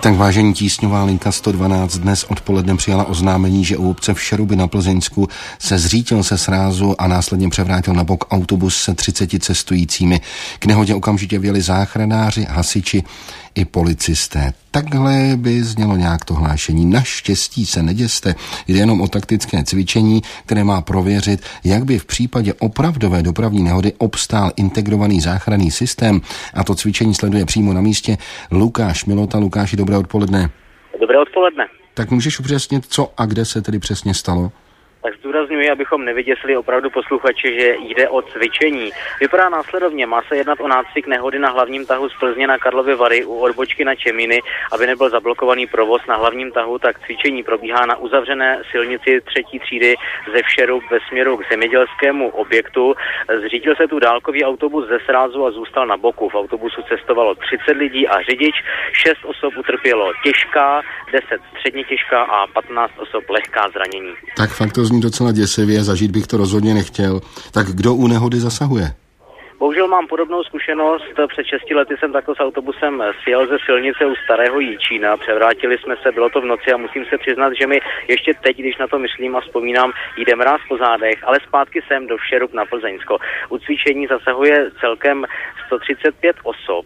Tak vážení, tísňová linka 112 dnes odpoledne přijala oznámení, že u obce v Šeruby na Plzeňsku se zřítil se srázu a následně převrátil na bok autobus se 30 cestujícími. K nehodě okamžitě vjeli záchranáři, hasiči i policisté. Takhle by znělo nějak to hlášení. Naštěstí se neděste, jde jenom o taktické cvičení, které má prověřit, jak by v případě opravdové dopravní nehody obstál integrovaný záchranný systém. A to cvičení sleduje přímo na místě Lukáš Milota. Lukáši, dobré odpoledne. Dobré odpoledne. Tak můžeš upřesnit, co a kde se tedy přesně stalo? Tak zdůrazňuji, abychom nevyděsili opravdu posluchači, že jde o cvičení. Vypadá následovně, má se jednat o nácvik nehody na hlavním tahu z Plzně na Karlovy Vary u odbočky na Čemíny, aby nebyl zablokovaný provoz na hlavním tahu, tak cvičení probíhá na uzavřené silnici 3. třídy ze Všerub ve směru k zemědělskému objektu. Zřídil se tu dálkový autobus ze srázu a zůstal na boku. V autobusu cestovalo 30 lidí a řidič, 6 osob utrpělo těžká, 10 středně těžká a 15 osob lehká zranění. Tak fakt to zní docela děsivě, zažít bych to rozhodně nechtěl. Tak kdo u nehody zasahuje? Bohužel mám podobnou zkušenost. Před 6 lety jsem takto s autobusem sjel ze silnice u Starého Jičína. Převrátili jsme se, bylo to v noci a musím se přiznat, že mi ještě teď, když na to myslím a vzpomínám, jde mráz po zádech, ale zpátky sem do Všerub na Plzeňsko. U cvičení zasahuje celkem 135 osob.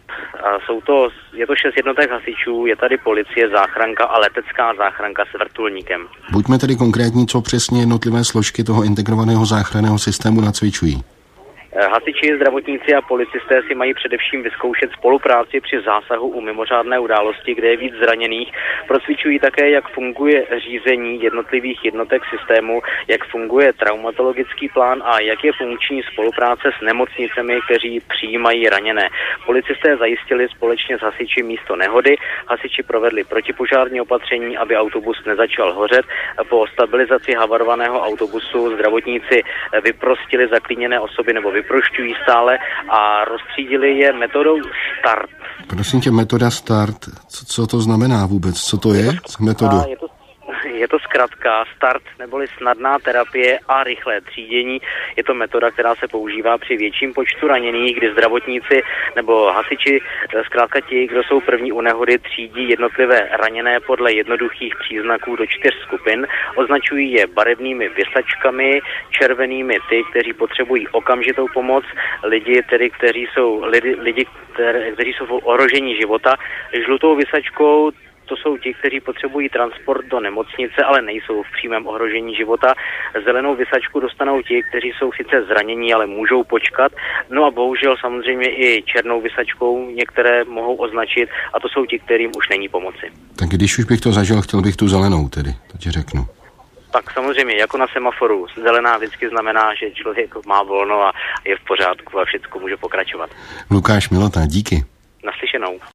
Je to 6 jednotek hasičů, je tady policie, záchranka a letecká záchranka s vrtulníkem. Buďme tedy konkrétní, co přesně jednotlivé složky toho integrovaného záchranného systému nacvičují. Hasiči, zdravotníci a policisté si mají především vyzkoušet spolupráci při zásahu u mimořádné události, kde je víc zraněných. Procvičují také, jak funguje řízení jednotlivých jednotek systému, jak funguje traumatologický plán a jak je funkční spolupráce s nemocnicemi, kteří přijímají raněné. Policisté zajistili společně s hasiči místo nehody. Hasiči provedli protipožární opatření, aby autobus nezačal hořet. Po stabilizaci havarovaného autobusu zdravotníci vyprostili zaklíněné osoby nebo vyprošťují stále a rozstřídili je metodou START. Prosím tě, metoda START, co to znamená vůbec? Co to je z metodu? Je to zkratka START, neboli snadná terapie a rychlé třídění. Je to metoda, která se používá při větším počtu raněných, kdy zdravotníci nebo hasiči, zkrátka ti, kdo jsou první u nehody, třídí jednotlivé raněné podle jednoduchých příznaků do 4 skupin. Označují je barevnými visačkami, červenými ty, kteří potřebují okamžitou pomoc, kteří jsou v ohrožení života, žlutou visačkou to jsou ti, kteří potřebují transport do nemocnice, ale nejsou v přímém ohrožení života. Zelenou visačku dostanou ti, kteří jsou sice zranění, ale můžou počkat. No a bohužel samozřejmě i černou visačkou některé mohou označit a to jsou ti, kterým už není pomoci. Tak když už bych to zažil, chtěl bych tu zelenou tedy, to ti řeknu. Tak samozřejmě, jako na semaforu. Zelená vždycky znamená, že člověk má volno a je v pořádku a všechno může pokračovat. Lukáš Milota, díky. Naslyšenou.